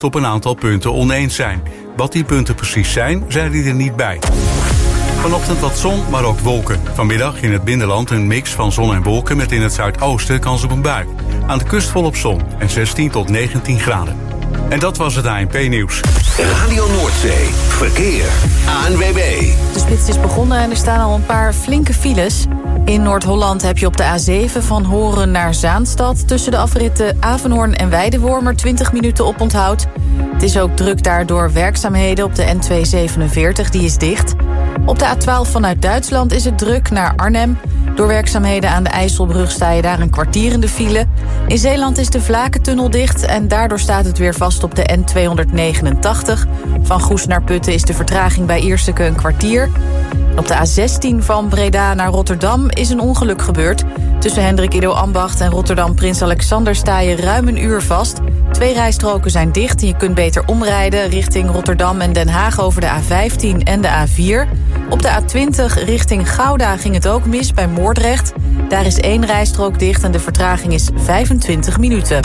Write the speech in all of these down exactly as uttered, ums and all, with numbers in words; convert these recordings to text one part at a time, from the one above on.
op een aantal punten oneens zijn. Wat die punten precies zijn, zijn die er niet bij. Vanochtend wat zon, maar ook wolken. Vanmiddag in het binnenland een mix van zon en wolken met in het zuidoosten kans op een bui. Aan de kust volop zon en zestien tot negentien graden. En dat was het A N P-nieuws. Radio Noordzee, verkeer, A N W B. De spits is begonnen en er staan al een paar flinke files. In Noord-Holland heb je op de A zeven van Horen naar Zaanstad... tussen de afritten Avenhoorn en Weidewormer twintig minuten oponthoud. Het is ook druk daardoor werkzaamheden op de N tweehonderdzevenenveertig, die is dicht. Op de A twaalf vanuit Duitsland is het druk naar Arnhem. Door werkzaamheden aan de IJsselbrug sta je daar een kwartier in de file. In Zeeland is de Vlakentunnel dicht en daardoor staat het weer vast op de N tweehonderdnegenentachtig. Van Goes naar Putten is de vertraging bij Ierseke een kwartier. Op de A zestien van Breda naar Rotterdam is een ongeluk gebeurd. Tussen Hendrik Ido Ambacht en Rotterdam Prins Alexander sta je ruim een uur vast. Twee rijstroken zijn dicht en je kunt beter omrijden richting Rotterdam en Den Haag over de A vijftien en de A vier. Op de A twintig richting Gouda ging het ook mis bij Moordrecht. Daar is één rijstrook dicht en de vertraging is vijfentwintig minuten.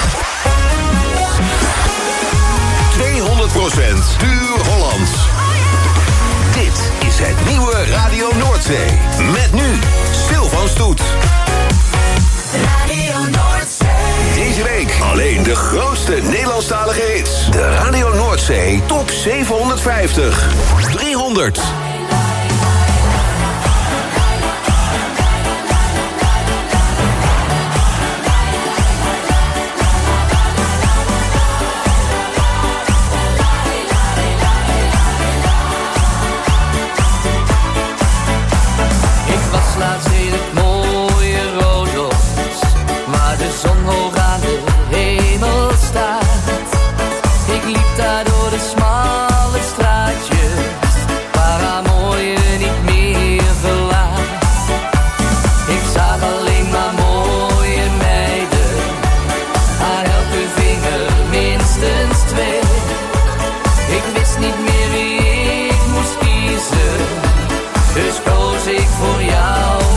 tweehonderd procent puur Hollands. Dit is het nieuwe Radio Noordzee. Met nu Stil van Stoet. Radio Noordzee. Deze week alleen de grootste Nederlandstalige hits. De Radio Noordzee Top zevenhonderdvijftig. driehonderd. Laatst in het mooie Rodos, waar de zon hoog aan de hemel staat. Ik liep daar door de smalle straatjes, waar haar mooie niet meer verlaat. Ik zag alleen maar mooie meiden, aan elke vinger minstens twee. Ik wist niet meer wie ik moest kiezen, dus koos ik voor jou.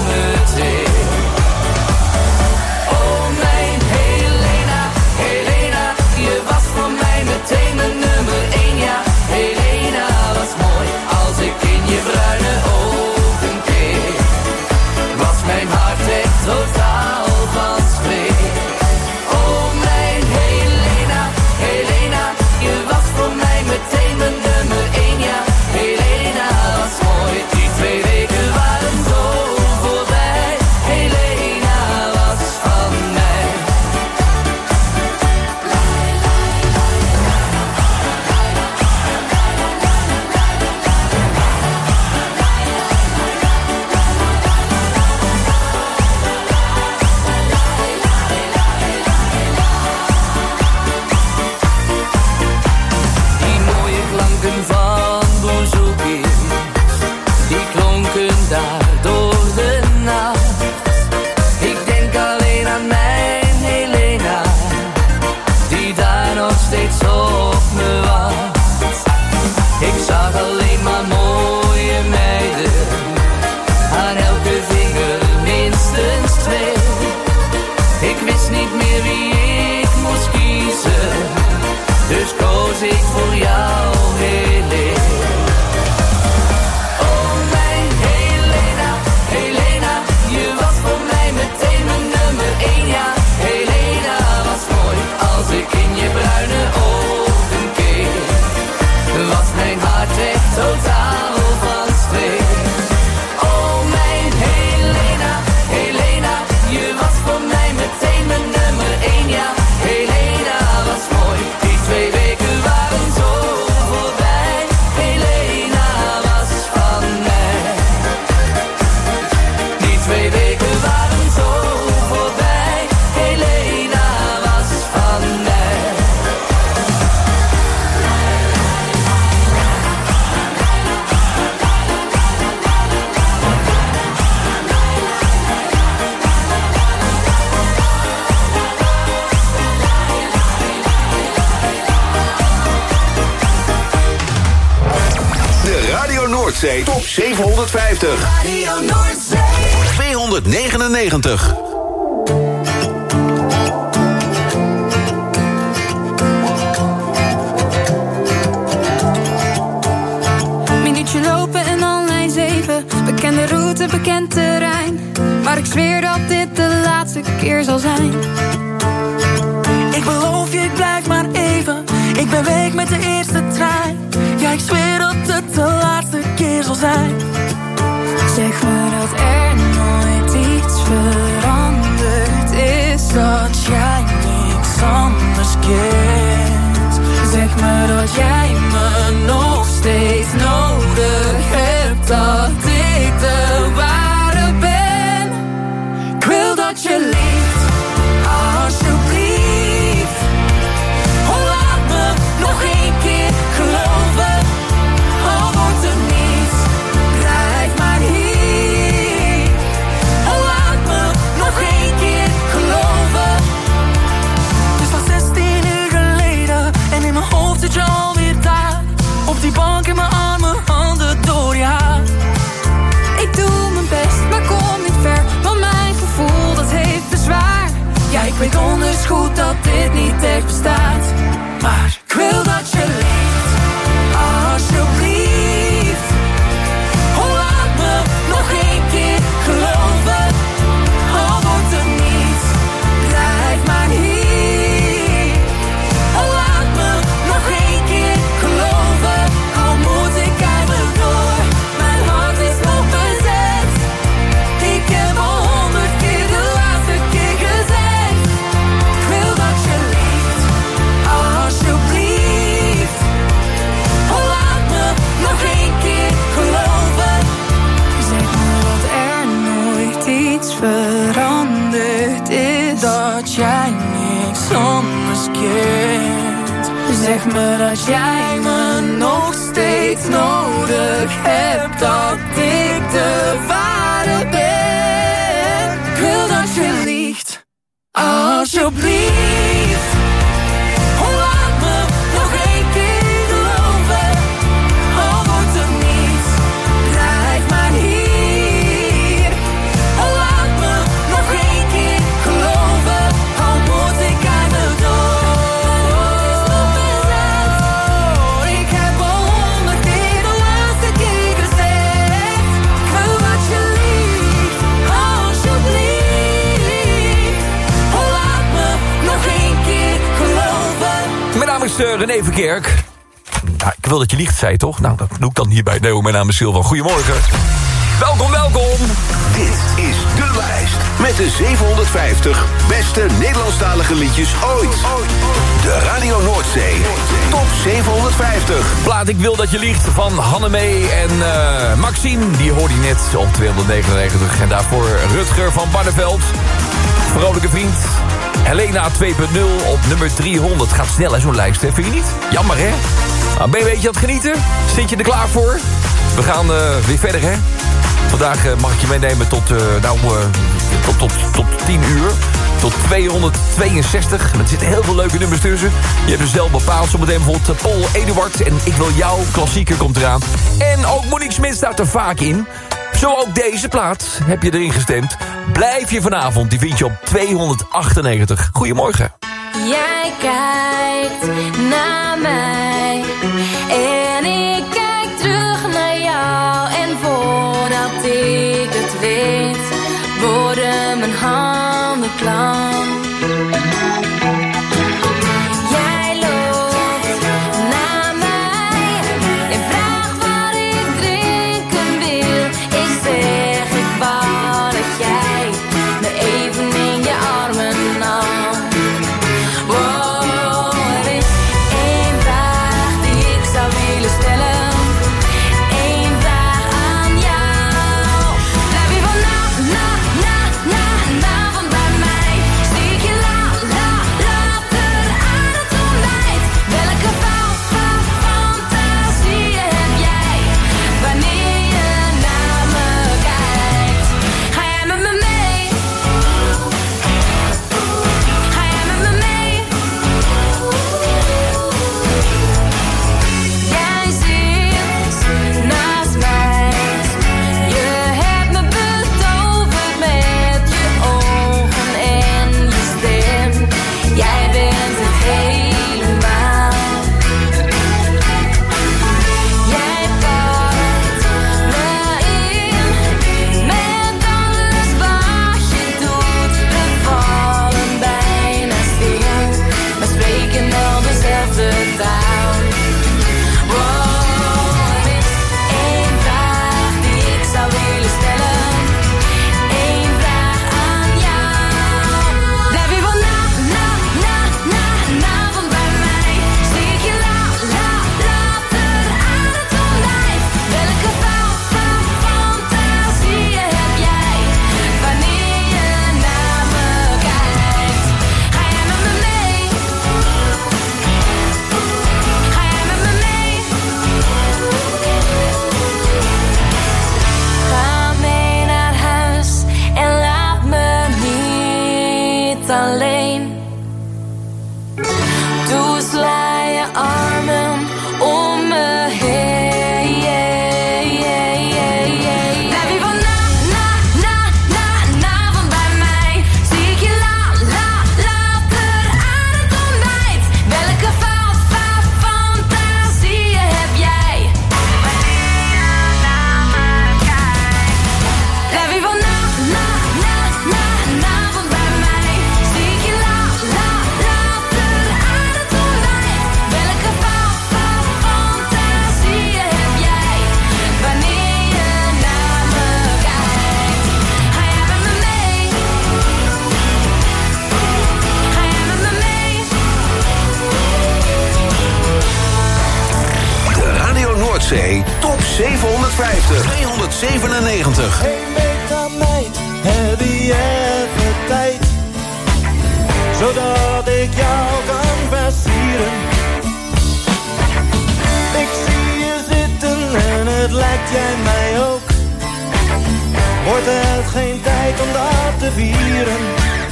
Totaal van streek. Oh mijn Helena, Helena, je was voor mij meteen mijn nummer één. Ja, Helena was mooi, die twee weken waren zo voorbij. Helena was van mij. Ik voor jou, Helena. Oh mijn Helena, Helena, je was voor mij meteen mijn nummer één. Ja, Helena was mooi, als ik in je bruine ogen keek. Was mijn hart echt totaal van streek. Oh mijn Helena, Helena, je was voor mij meteen mijn nummer één. Ja, Helena was mooi, die twee weken. Noordzee Top zevenhonderdvijftig. Radio Noordzee. tweehonderdnegenennegentig. studententerrein, maar ik zweer dat dit de laatste keer zal zijn. Ik beloof je, ik blijf maar even. Ik ben weg met de eerste trein. Ja, ik zweer dat het de laatste keer zal zijn. Zeg me dat er nooit iets veranderd is, dat jij niks anders kent. Zeg me dat jij me nog steeds nodig hebt, dat ik de ware ben. Ik wil dat je liegt, alsjeblieft. Oh, laat me nog één keer geloven. Al wordt er niets, blijf maar hier. Oh, laat me nog één keer geloven. Het is van zestien uur geleden en in mijn hoofd zit je alweer daar. Op die bank in mijn armen, handen door je haar. Ik doe mijn best, maar kom niet ver, want mijn gevoel dat heeft bezwaar. Ja, ik weet donders goed dat dit niet echt bestaat, maar ik wil dat je liegt, alsjeblieft. Oh, laat me nog één keer geloven. Al wordt er niets, blijf maar hier. Oh, laat me nog één keer geloven. Al moet ik keihard door, mijn hart is nog bezet. Ik heb al honderd keer de laatste keer gezegd. Ik wil dat je liegt, alsjeblieft. Oh, laat me nog één keer geloven. Zeg me dat er nooit iets veranderd is, dat jij niks anders kent. Zeg me dat jij me nog steeds nodig hebt, dat ik de ware ben. Ik wil dat je liegt, alsjeblieft. Oh, laat me nog één keer geloven. Al wordt er niets, blijf maar hier. Oh, laat me nog één keer geloven. Al moet ik aan de door. Ik heb al honderd keer de laatste keer gezegd. Ik wil dat je liegt, alsjeblieft. Oh, laat me nog één keer geloven. Mijn naam is uh, René Verkerk. Nou, ik wil dat je liegt, zei je toch? Nou, dat doe ik dan hierbij. Nee hoor, mijn naam is Silvan. Goedemorgen. Welkom, welkom. Dit is de lijst met de zevenhonderdvijftig beste Nederlandstalige liedjes ooit. De Radio Noordzee Top zevenhonderdvijftig. Plaat Ik Wil Dat Je Liegt van Hannemee en uh, Maxime. Die hoorde je net op tweehonderdnegenennegentig. En daarvoor Rutger van Barneveld. Vrolijke vriend. Helena twee punt nul op nummer driehonderd. Gaat snel hè, zo'n lijst, hè? Vind je niet? Jammer, hè? Nou, ben je een beetje aan het genieten? Zit je er klaar voor? We gaan uh, weer verder, hè? Vandaag uh, mag ik je meenemen tot, uh, nou, uh, tot, tot, tot tien uur. Tot tweehonderdtweeënzestig. En er zitten heel veel leuke nummers tussen. Je hebt er zelf bepaald. Zometeen bijvoorbeeld Paul Eduard en Ik Wil Jou. Klassieker komt eraan. En ook Monique Smit staat er vaak in. Zo ook deze plaat. Heb je erin gestemd? Blijf je vanavond. Die vind je op tweehonderdachtennegentig. Goedemorgen. Jij kijkt naar mij en ik kijk terug naar jou. En voordat ik het weet, worden mijn handen klam. Jij loopt naar mij en vraagt wat ik drinken wil. Ik zeg, ik wou dat jij me even in je armen nam. Wow, er is één vraag Noordzee Top zevenhonderdvijftig. tweehonderdzevenennegentig. Hey meid, heb je even tijd? Zodat ik jou kan versieren. Ik zie je zitten en het lijkt jij mij ook. Wordt het geen tijd om dat te vieren?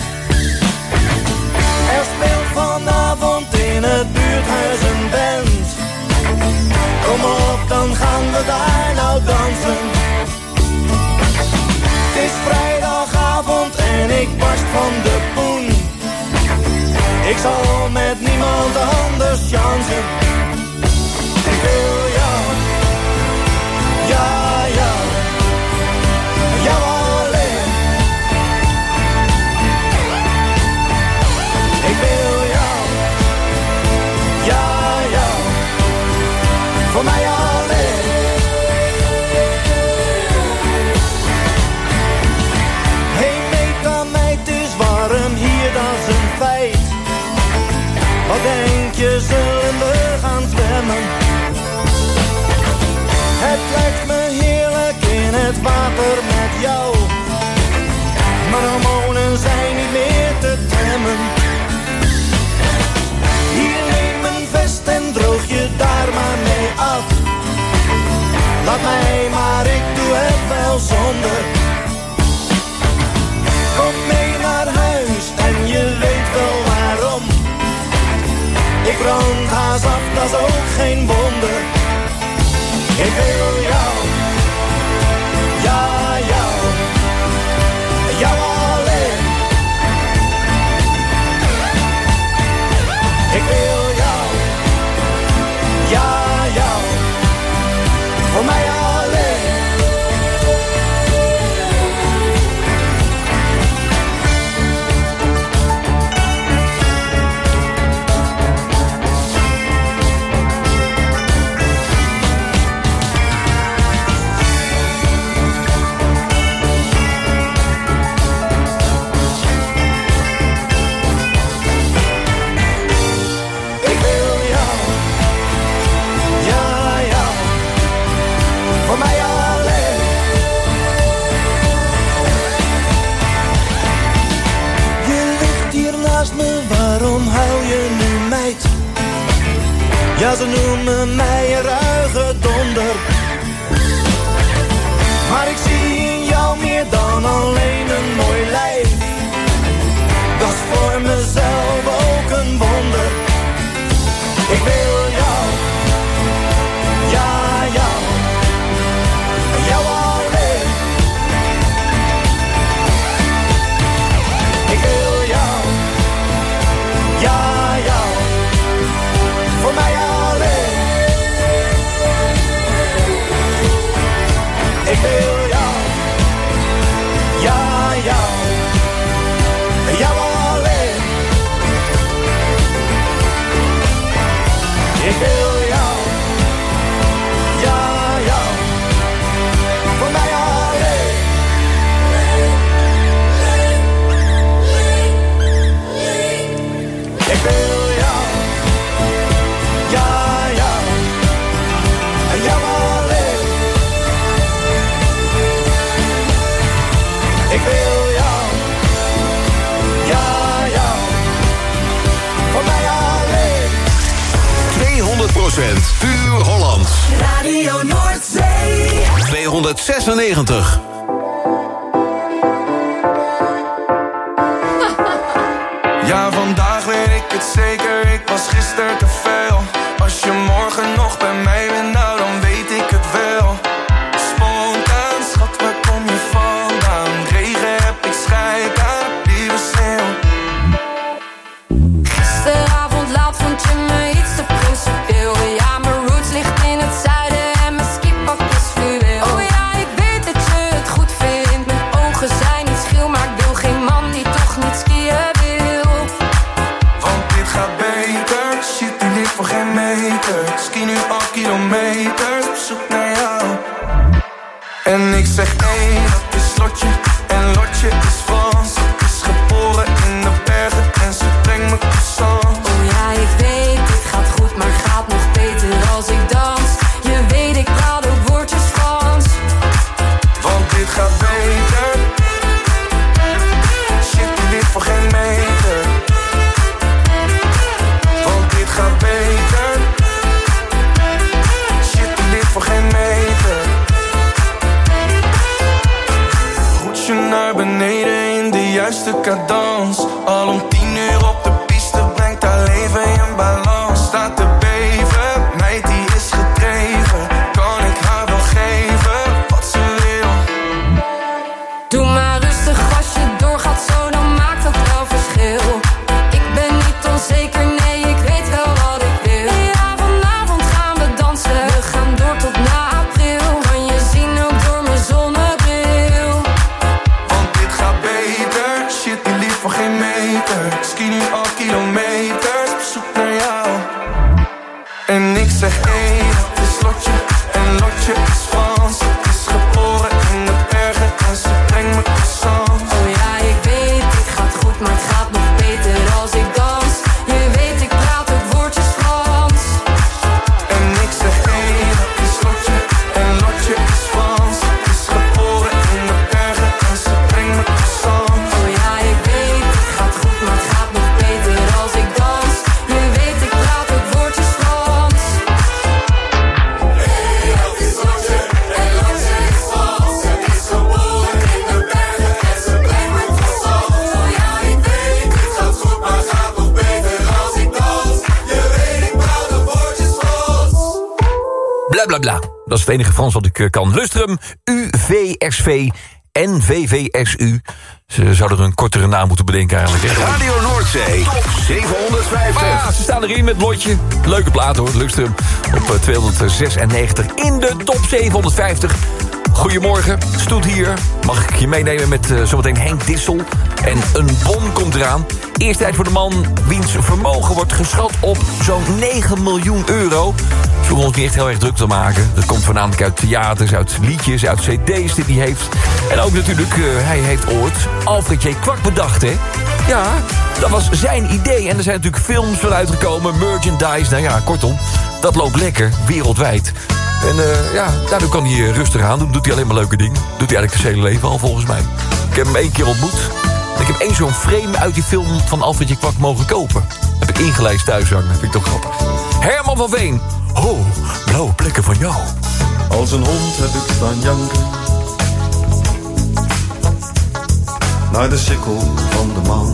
Er speelt vanavond in het buurthuis een band. Kom op, dan gaan we daar nou dansen. Het is vrijdagavond en ik barst van de poen. Ik zal met niemand anders chansen. Ik wil jou, ja, ja, jou alleen. Ik wil jou, ja, ja, voor mij alleen. Hey meta meid, het is warm hier, dat is een feit. Wat denk je, zullen we gaan zwemmen? Het lijkt me heerlijk in het water met jou. Mijn hormonen zijn niet meer te temmen. Hier neem een vest en droog je daar maar mee af. Laat mij maar, ik doe het wel zonder. Kom mee naar huis en je weet wel waarom. Ik brand haast af, dat is ook geen wonder. Ik wil jou, ja, jou, jou alleen. Ik wil jou, ja, jou, voor mij alleen. Waarom huil je nu meid? Ja, ze noemen mij een ruige donder. Maar ik zie in jou meer dan alleen een mooi lijf. Dat is voor mezelf ook een wonder. Ik wil jou, ja, jou, jou alleen. Ik wil jou, ja, jou, voor mij alleen. Ik wil jou, ja, jou, jou alleen. Ik wil jou, ja, jou, voor mij alleen. Ik wil jou, ja, jou, jou alleen. Ik wil jou, ja, jou, voor mij alleen. tweehonderd procent puur Hollands. Radio Noordzee. tweehonderdzesennegentig. Ja, vandaag weet ik het zeker, ik was gisteren te veel. Als je morgen nog bij mij bent, nou dan weet ik het wel. Spontaan, schat, waar kom je vandaan? Regen heb ik scheid aan, lieve sneeuw. Gisteravond laat vond je me iets te principieel. Ja, mijn roots ligt in het zuiden en mijn skipak is fluweel. Oh ja, ik weet dat je het goed vindt. Mijn ogen zijn niet schil, maar ik wil geen man die toch niet skiën wil. Want dit gaat beter, shit, die ligt voor geen meter. Ski nu al kilometers, op zoek naar jou. En ik zeg één, dat is Lotje. En Lotje is Frans, is geboren in de bergen en ze brengt me croissants. Oh ja, ik weet, dit gaat goed, maar gaat nog beter als ik dans. Je weet, ik zeg één, het is Lotje. En Lotje is Frans. Het is geboren in de bergen en ze brengt me croissants. Oh ja, ik weet, het gaat goed, maar het gaat nog beter als ik dans. Je weet, ik praat ook woordjes Frans. En ik zeg één, het is Lotje. En Lotje is Frans. Het is geboren in de bergen en ze brengt me croissants. Oh ja, ik weet, het gaat goed, maar het gaat nog beter als ik dans. Je weet, ik praat ook woordjes Frans. Hey, dat is Lotje. En Lotje is Frans. Het is geboren in de bergen en ze brengt me croissants. Oh ja, ik weet, het gaat goed, maar het gaat nog beter als ik dans. Je weet, ik praat ook woordjes Frans. Bla bla bla. Dat is het enige Frans wat ik uh, kan. Lustrum, U V S V en V V S U. Ze zouden er een kortere naam moeten bedenken eigenlijk. Hè? Radio Noordzee, top zevenhonderdvijftig. Ah, ze staan erin met Lotje. Leuke plaat hoor, Lustrum. Op uh, tweehonderdzesennegentig in de top zevenhonderdvijftig. Goedemorgen, Stoet hier. Mag ik je meenemen met uh, zometeen Henk Dissel. En een bon komt eraan. Eerst tijd voor de man wiens vermogen wordt geschat op zo'n negen miljoen euro. Ze hoeven ons niet echt heel erg druk te maken. Dat komt voornamelijk uit theaters, uit liedjes, uit cd's die hij heeft. En ook natuurlijk, uh, hij heeft ooit Alfred J. Kwak bedacht, hè? Ja, dat was zijn idee. En er zijn natuurlijk films van uitgekomen, merchandise. Nou ja, kortom, dat loopt lekker, wereldwijd. En uh, ja, daardoor kan hij uh, rustig aan doen. Doet hij alleen maar leuke dingen. Doet hij eigenlijk zijn hele leven al, volgens mij. Ik heb hem één keer ontmoet. En ik heb één zo'n frame uit die film van Alfred J. Kwak mogen kopen. Heb ik ingelijst thuis hangen. Vind ik toch grappig. Herman van Veen. Oh, blauwe plekken van jou. Als een hond heb ik staan janken naar de sikkel van de maan,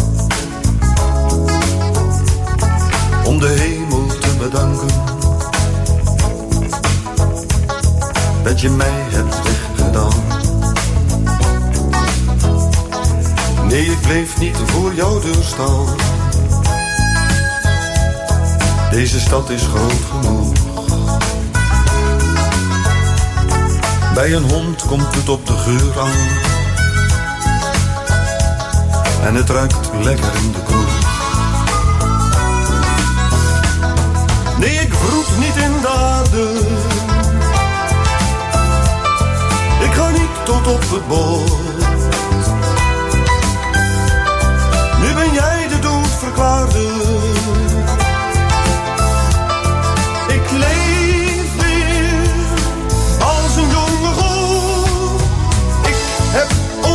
om de hemel te bedanken dat je mij hebt weggedaan. Nee, ik bleef niet voor jouw deur staan. Deze stad is groot genoeg. Bij een hond komt het op de geur aan. En het ruikt lekker in de kroeg. Nee, ik vroet niet in de aarde. Ik ga niet tot op het bord. Nu ben jij de dood verklaarde. Ik leef weer als een jonge god. Ik heb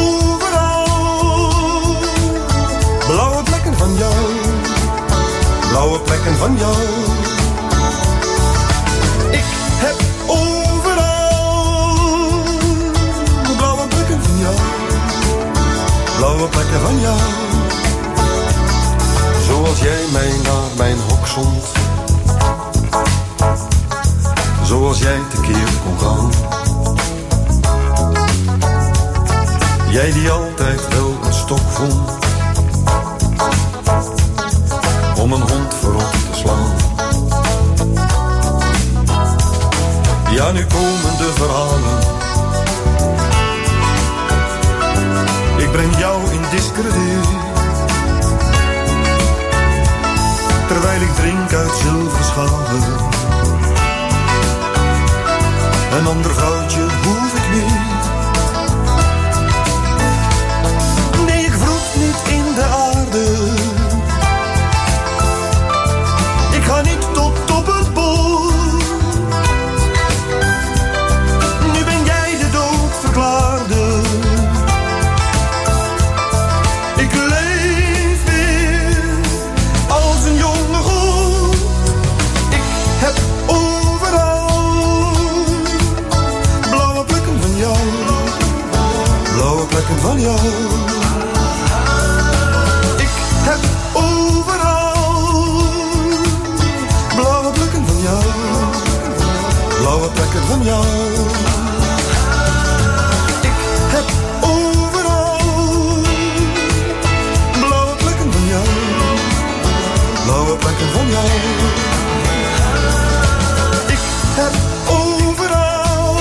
overal blauwe plekken van jou. Blauwe plekken van jou. Ik heb overal blauwe plekken van jou. Blauwe plekken van jou. Zoals jij mij naar mijn hok zond. Zoals jij tekeer kon gaan. Jij die altijd wel een stok vond. Om een hond voorop te slaan. Ja, nu komen de verhalen. Ik breng jou in discrediet. Terwijl ik drink uit zilverschalen. Een ander vrouwtje hoef ik niet. Nee, ik vroet niet in de aarde. Ik ga niet tot op het bol. Nu ben jij de dood verklaarde. Ik leef weer als een jonge god. Ik heb overal blauwe plekken van jou. Blauwe plekken van jou. Ik heb overal blauwe plekken van jou. Blauwe plekken van jou. Ik heb overal blauwe plekken van jou. Blauwe plekken van jou. Ik heb overal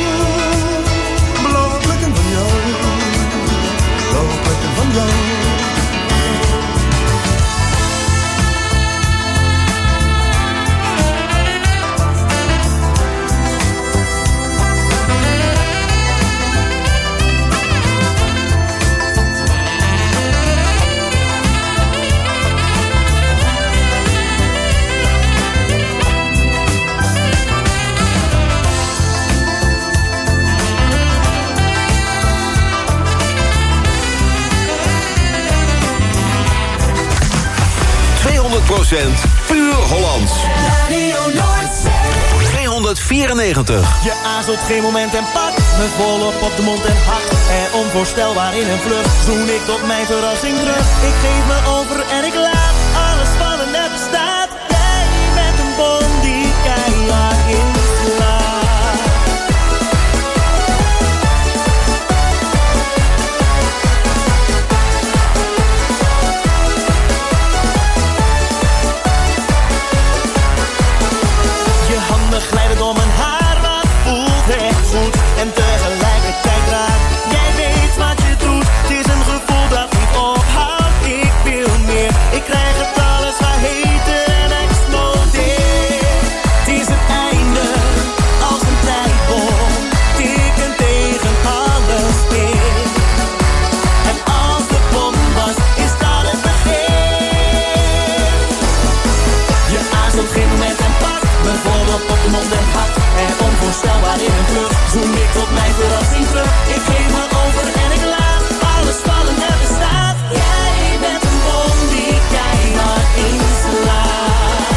blauwe plekken van jou. Blauwe plekken van jou. procent puur Hollands. Radio Noordzee. tweehonderdvierennegentig. Je aarzelt geen moment en pakt me volop op de mond en hakt. En onvoorstelbaar in een vlucht zoen ik tot mijn verrassing terug. Ik geef me over en ik laat alles vallen net bestaat. Jij bent een bom die keihard inslaat. Glijden door mijn haar, wat voelt echt goed. En tegelijkertijd raar. Jij weet wat je doet. Het is een gevoel dat niet ophoudt. Ik wil meer. Ik krijg het alles waar heten en explodeer. Het is het einde als een tijdbom. Tikken tegen alles in. En als de bom was, is dat het begin. Je aarzelt geen moment en pakt me volop op de mond en hart. En onvoorstelbaar in een vlucht zoem ik tot mijn verrassing terug. Ik geef me over en ik laat alles vallen en bestaat. Jij bent een bom die keihard inslaat.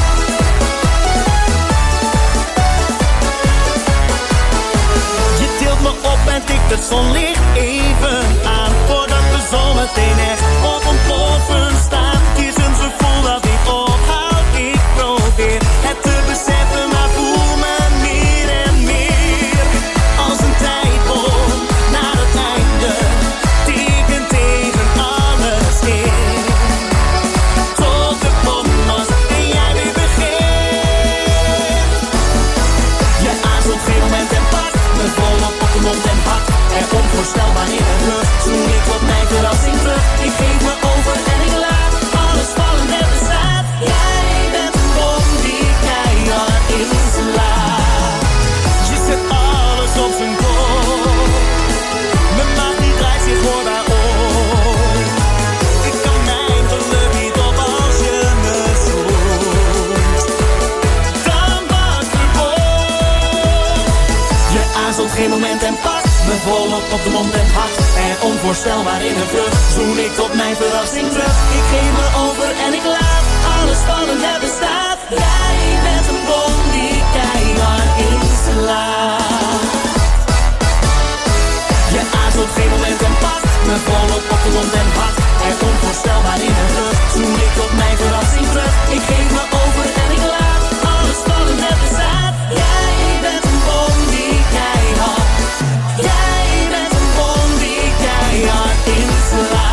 Je tilt me op en tikt het zonlicht even aan. Voordat we zometeen echt op ontploffen staan. Het is een gevoel dat niet ophoudt. Ik probeer het te beseffen, maar voel me meer en meer als een tijdbom naar het einde. Tikken tegen alles in. Tot de bom was en jij weer begint. Je aarzelt geen moment en pakt me volop op de mond en hart. En onvoorstelbaar in een vlucht zoen ik tot mijn verrassing terug. Ik geef me over en ik laat alles vallen en bestaat. Jij bent een bom die keihard inslaat. Je zet alles op zijn kop. Mijn maag die draait zich hoor daarom. Ik kan mijn geluk niet op als je me zoekt. Dan was de bom. Je aarzelt geen moment en pakt me volop op de mond en hart. En onvoorstelbaar in een vlucht zoen ik tot mijn verrassing terug. Ik geef me over en ik laat alles vallen en bestaat. Jij bent een bom die keihard inslaat. Je aarzelt geen moment en pakt me volop op de mond en hart. En onvoorstelbaar in een vlucht zoen ik tot mijn verrassing terug. Ik geef me over en ik laat alles vallen en bestaat. Jij bent een bom die keihard. Jij bent een bom die keihard inslaat.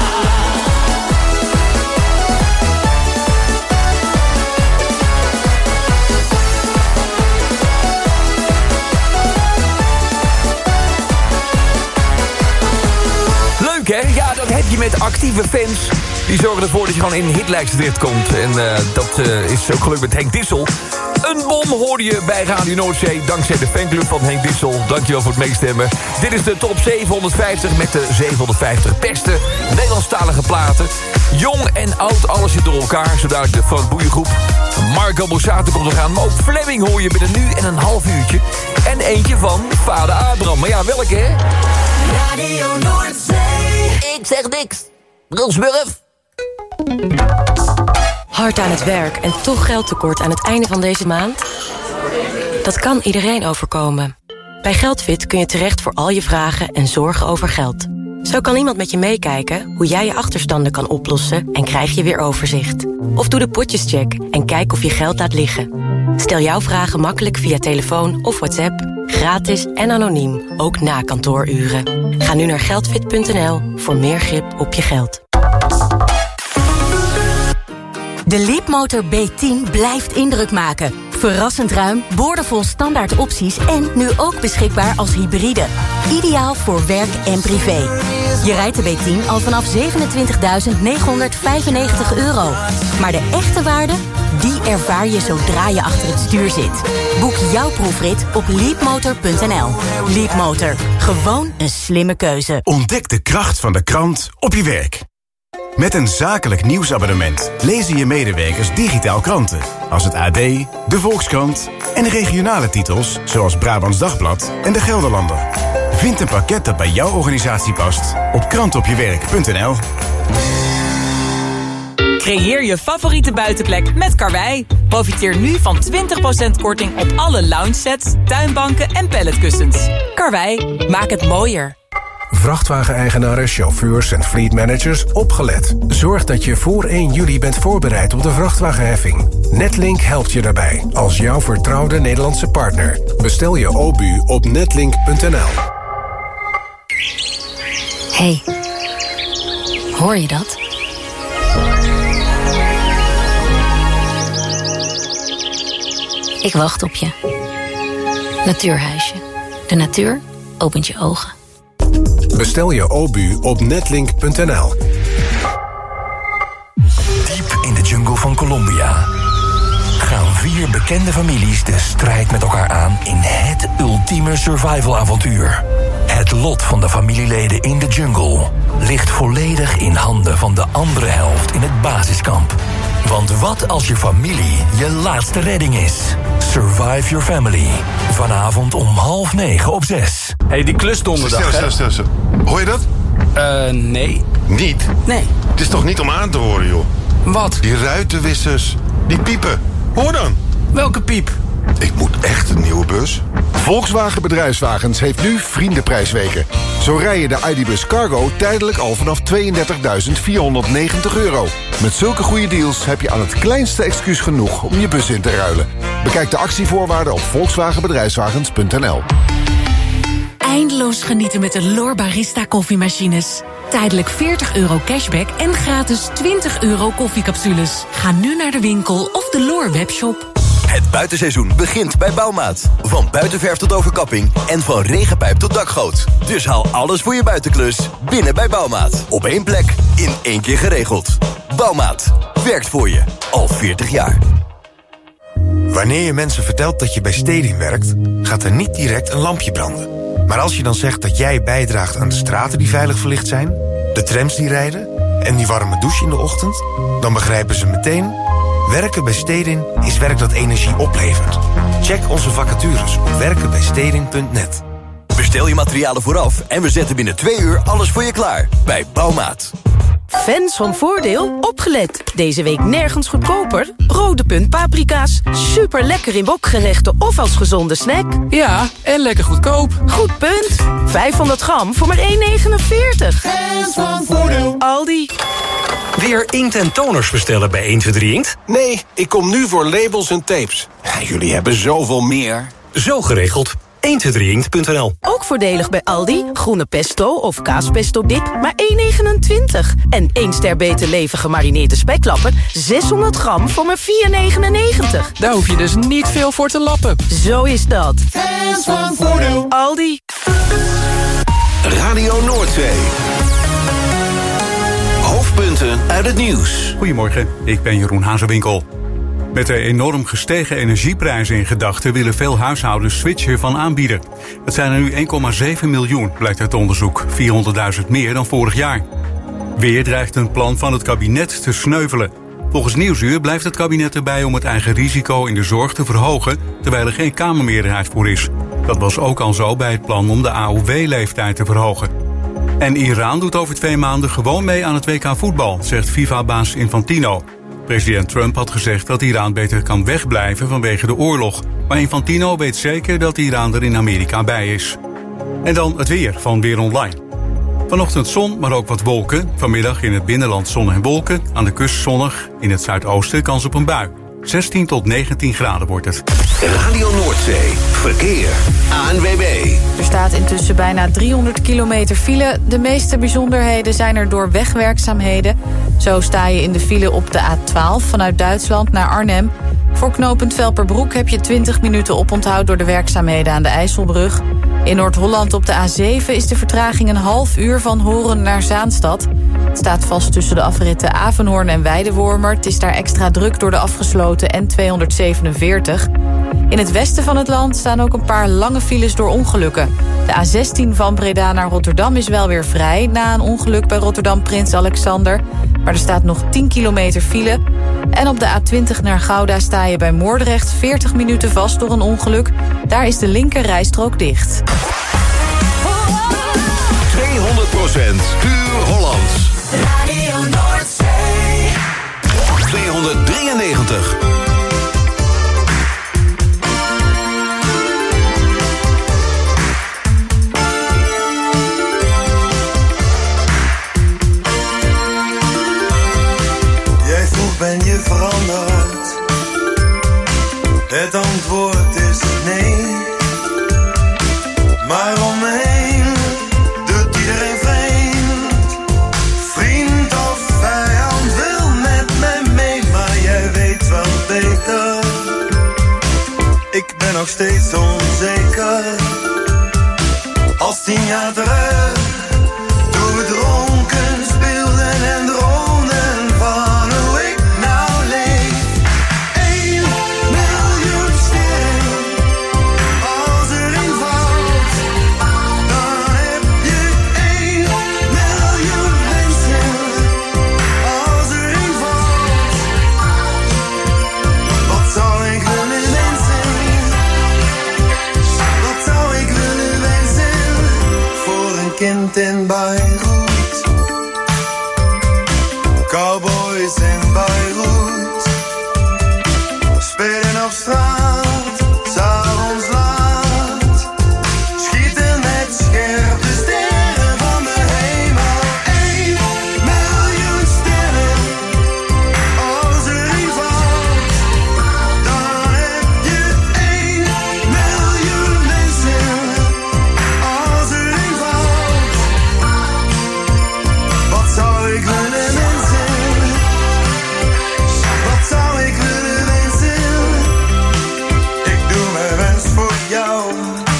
Leuk hè? Ja, dat heb je met actieve fans. Die zorgen ervoor dat je gewoon in hitlijsten terecht komt. En uh, dat uh, is ook gelukt met Henk Dissel. Een bom hoorde je bij Radio Noordzee. Dankzij de fanclub van Henk Dissel. Dankjewel voor het meestemmen. Dit is de top zevenhonderdvijftig met de zevenhonderdvijftig beste Nederlandstalige platen. Jong en oud, alles zit door elkaar. Zo dadelijk de Frank Boeiengroep. Marco Borsato komt nog aan. Maar ook Fleming hoor je binnen nu en een half uurtje. En eentje van vader Abraham. Maar ja, welke hè? Radio Noordzee. Ik zeg niks. Brilsmurf. Hard aan het werk en toch geldtekort aan het einde van deze maand? Dat kan iedereen overkomen. Bij Geldfit kun je terecht voor al je vragen en zorgen over geld. Zo kan iemand met je meekijken hoe jij je achterstanden kan oplossen en krijg je weer overzicht. Of doe de potjescheck en kijk of je geld laat liggen. Stel jouw vragen makkelijk via telefoon of WhatsApp. Gratis en anoniem, ook na kantooruren. Ga nu naar geldfit punt n l voor meer grip op je geld. De Leapmotor B tien blijft indruk maken. Verrassend ruim, boordevol standaard opties en nu ook beschikbaar als hybride. Ideaal voor werk en privé. Je rijdt de B tien al vanaf zevenentwintigduizend negenhonderdvijfennegentig euro. Maar de echte waarde, die ervaar je zodra je achter het stuur zit. Boek jouw proefrit op leapmotor punt n l. Leapmotor, gewoon een slimme keuze. Ontdek de kracht van de krant op je werk. Met een zakelijk nieuwsabonnement lezen je medewerkers digitaal kranten. Als het A D, de Volkskrant en regionale titels zoals Brabants Dagblad en de Gelderlander. Vind een pakket dat bij jouw organisatie past op krant op je werk punt n l. Creëer je favoriete buitenplek met Karwei. Profiteer nu van twintig procent korting op alle lounge sets, tuinbanken en palletkussens. Karwei, maak het mooier. Vrachtwageneigenaren, chauffeurs en fleetmanagers, opgelet. Zorg dat je voor één juli bent voorbereid op de vrachtwagenheffing. Netlink helpt je daarbij, als jouw vertrouwde Nederlandse partner. Bestel je O B U op netlink punt n l. Hey, hoor je dat? Ik wacht op je. Natuurhuisje. De natuur opent je ogen. Bestel je O B U op netlink punt n l. Diep in de jungle van Colombia gaan vier bekende families de strijd met elkaar aan in het ultieme survivalavontuur. Het lot van de familieleden in de jungle ligt volledig in handen van de andere helft in het basiskamp. Want wat als je familie je laatste redding is? Survive Your Family. Vanavond om half negen op zes. Hé, hey, die klus donderdag, Stil, stil, stil, stil. Hoor je dat? Eh, uh, nee. Niet? Nee. Het is toch niet om aan te horen, joh? Wat? Die ruitenwissers. Die piepen. Hoor dan. Welke piep? Ik moet echt een nieuwe bus. Volkswagen Bedrijfswagens heeft nu Vriendenprijsweken. Zo rij je de I D-Bus Cargo tijdelijk al vanaf tweeëndertigduizend vierhonderdnegentig euro. Met zulke goede deals heb je aan het kleinste excuus genoeg om je bus in te ruilen. Bekijk de actievoorwaarden op volkswagen bedrijfswagens punt n l. Eindeloos genieten met de L'Or Barista koffiemachines. Tijdelijk veertig euro cashback en gratis twintig euro koffiecapsules. Ga nu naar de winkel of de L'Or webshop. Het buitenseizoen begint bij Bouwmaat. Van buitenverf tot overkapping en van regenpijp tot dakgoot. Dus haal alles voor je buitenklus binnen bij Bouwmaat. Op één plek, in één keer geregeld. Bouwmaat. Werkt voor je. Al veertig jaar. Wanneer je mensen vertelt dat je bij Stedin werkt, gaat er niet direct een lampje branden. Maar als je dan zegt dat jij bijdraagt aan de straten die veilig verlicht zijn, de trams die rijden en die warme douche in de ochtend, dan begrijpen ze meteen: werken bij Stedin is werk dat energie oplevert. Check onze vacatures op werken bij stedin punt net. Bestel je materialen vooraf en we zetten binnen twee uur alles voor je klaar. Bij Bouwmaat. Fans van Voordeel, opgelet. Deze week nergens goedkoper. Rode Punt paprika's. Super lekker in wokgerechten of als gezonde snack. Ja, en lekker goedkoop. Goed punt. vijfhonderd gram voor maar één negenenveertig. Fans van Voordeel. Aldi. Weer inkt en toners bestellen bij één twee drie Inkt? Nee, ik kom nu voor labels en tapes. Ja, jullie hebben zoveel meer. Zo geregeld. één twee drie inkt punt n l. Ook voordelig bij Aldi. Groene pesto of kaaspesto dip, maar één negenentwintig. En één ster beter leven gemarineerde speklappen, zeshonderd gram voor maar vier negenennegentig. Daar hoef je dus niet veel voor te lappen. Zo is dat. Fans van Voordeel. Aldi. Radio Noordzee. Hoofdpunten uit het nieuws. Goedemorgen, ik ben Jeroen Hazewinkel. Met de enorm gestegen energieprijzen in gedachten willen veel huishoudens switchen van aanbieder. Het zijn er nu één komma zeven miljoen, blijkt uit onderzoek. vierhonderdduizend meer dan vorig jaar. Weer dreigt een plan van het kabinet te sneuvelen. Volgens Nieuwsuur blijft het kabinet erbij om het eigen risico in de zorg te verhogen, terwijl er geen Kamermeerderheid voor is. Dat was ook al zo bij het plan om de A O W-leeftijd te verhogen. En Iran doet over twee maanden gewoon mee aan het W K voetbal, zegt FIFA-baas Infantino. President Trump had gezegd dat Iran beter kan wegblijven vanwege de oorlog. Maar Infantino weet zeker dat Iran er in Amerika bij is. En dan het weer van Weer Online. Vanochtend zon, maar ook wat wolken. Vanmiddag in het binnenland zon en wolken. Aan de kust zonnig. In het zuidoosten kans op een bui. zestien tot negentien graden wordt het. Radio Noordzee. Verkeer. A N W B. Er staat intussen bijna driehonderd kilometer file. De meeste bijzonderheden zijn er door wegwerkzaamheden. Zo sta je in de file op de A twaalf vanuit Duitsland naar Arnhem. Voor knooppunt Velperbroek heb je twintig minuten oponthoud door de werkzaamheden aan de IJsselbrug. In Noord-Holland op de A zeven is de vertraging een half uur van Horen naar Zaanstad. Het staat vast tussen de afritten Avenhoorn en Weidewormer. Het is daar extra druk door de afgesloten N tweehonderdzevenenveertig. In het westen van het land staan ook een paar lange files door ongelukken. De A zestien van Breda naar Rotterdam is wel weer vrij na een ongeluk bij Rotterdam Prins Alexander. Maar er staat nog tien kilometer file. En op de A twintig naar Gouda sta je bij Moordrecht veertig minuten vast door een ongeluk. Daar is de linker rijstrook dicht. tweehonderd procent puur Hollands. Radio Noordzee. tweehonderddrieënnegentig. Jij vroeg, ben je veranderd? Het antwoord is nee. Maar om me heen doet iedereen vreemd. Vriend of vijand wil met mij mee, maar jij weet wel beter. Ik ben nog steeds onzeker. Als tien jaar terug, toen we dronken speelden en droomden van hoe ik nou leef. Eén miljoen sterren, als er een valt, dan heb je één miljoen mensen. Als er een valt, wat zou ik willen wensen? Wat zou ik willen wensen voor een kind in Beirut? Cowboys in Beirut spelen op straat, 's'avonds laat, schieten met scherpe sterren van de hemel. Eén miljoen sterren, als er een valt, dan heb je één miljoen mensen. Als er een valt, wat zou ik willen wensen? Wat zou ik willen wensen? Ik doe mijn wens voor jou.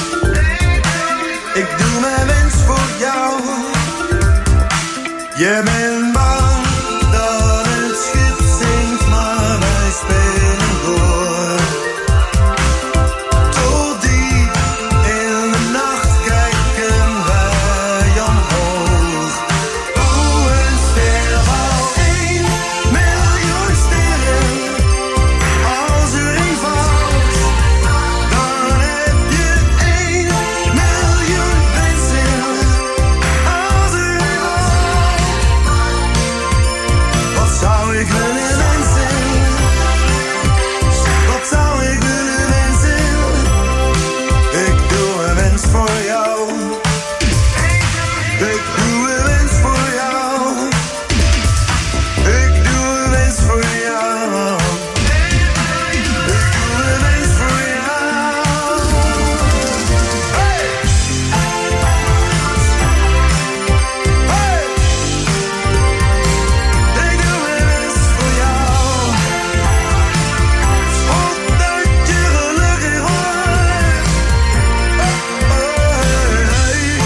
Ik doe mijn wens voor jou. Je bent bang dat het schip zinkt, maar wij spelen door. Tot diep in de nacht kijken wij omhoog. Hoe een sterrenbal, één miljoen sterren. Als er een valt, dan heb je één miljoen mensen. Als er een valt, wat zou ik willen wensen? Wat zou ik willen wensen? Ik doe een wens voor jou. Ik doe een wens voor jou. Ik doe een wens voor jou. Ik doe een wens voor jou. Hey! Hey! Ik doe een wens voor jou. Omdat je gelukkig wordt. Oh, oh, hey. Ik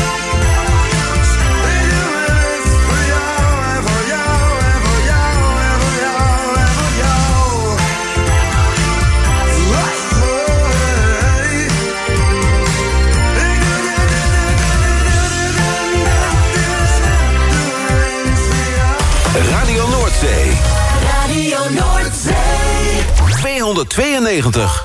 doe een wens voor jou en voor jou en voor jou en voor jou en voor jou. Oh, hey. Ik doe Radio Noordzee. Radio Noordzee. tweehonderdtweeënnegentig.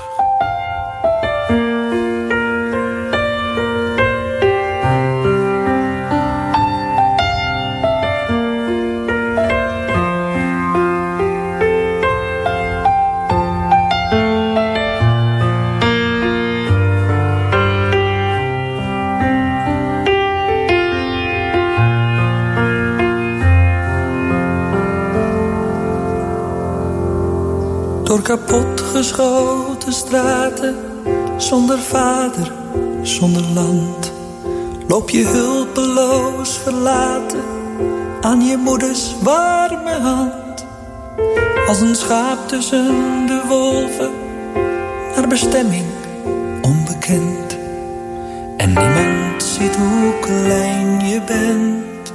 Door kapotgeschoten straten, zonder vader, zonder land, loop je hulpeloos verlaten aan je moeders warme hand. Als een schaap tussen de wolven, naar bestemming onbekend. En niemand ziet hoe klein je bent.